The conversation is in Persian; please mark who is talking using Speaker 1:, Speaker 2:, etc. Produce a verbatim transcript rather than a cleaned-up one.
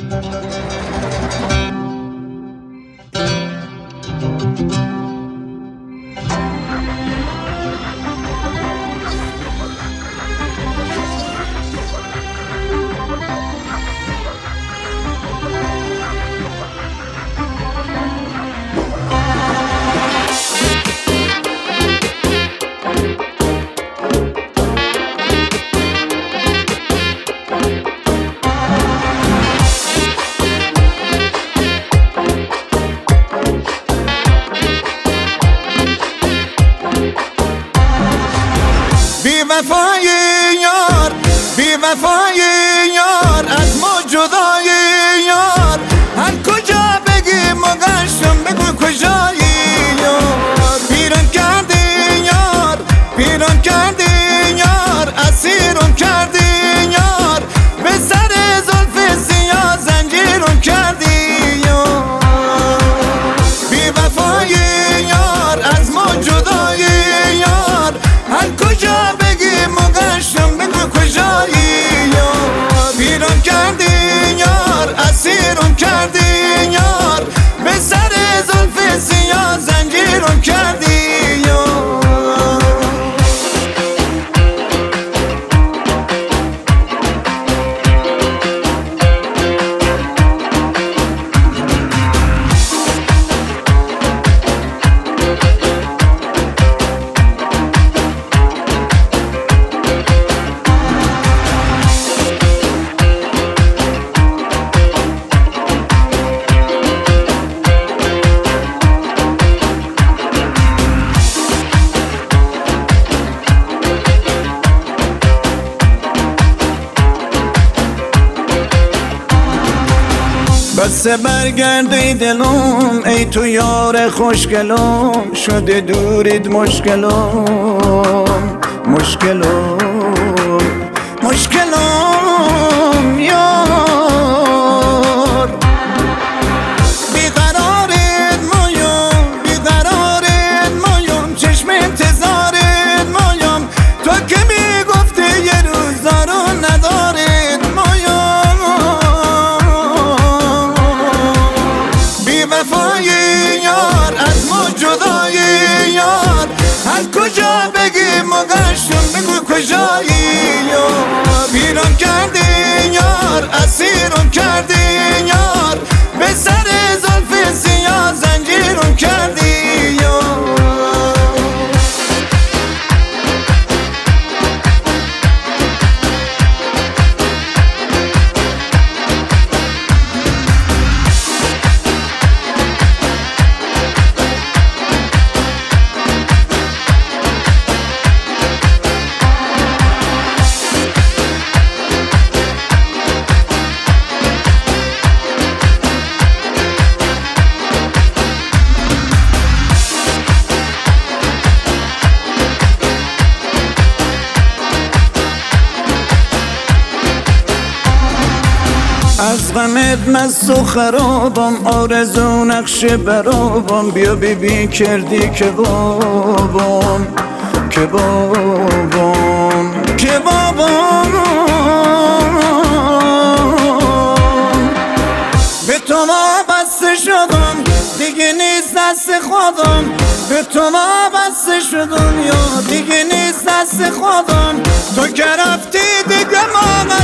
Speaker 1: بی وفای یار، بی وفای یار، از ما جدای یار، هر کجا بگی مگشتم بگو کجایی یار. پیرم کردی یار، پیرم کردی یار، اسیرم کردی یار، به سر زلف سیاه زنجیرم کردی یار. بی وفای یار، از ما جدای یار، هر کجا بگی مگشتم بگو کجایی یار. پیرم کردی یار، اسیرم کردی یار، به سر زلف سیاه زنجیرم کردی یار. بسه برگردی دلم ای تو یار خوشگلم، شده دورید مشکلم مشکلم مشکلم یار. بیقرارت مایم، بیقرارت مایم، چشم انتظارت مایم، تو که میگفتی یه روز دارو ندارت مایم. وفای یار، از ما جدای یار، هر کجا بگی مگشتم بگو کجایی یار. پیرم کردی یار، اسیرم کردی یار، به سر زلف سیاه زنجیرم کردی یار. از غمت مست و خرابم، آرزو نقش برابم، بیا بیبی کردی که بابم که بابم که بابم. به تو وابسته شدم دیگه نیست دست خودم، به تو وابسته شدم یا دیگه نیست دست خودم. تو که رفتی دیگه ما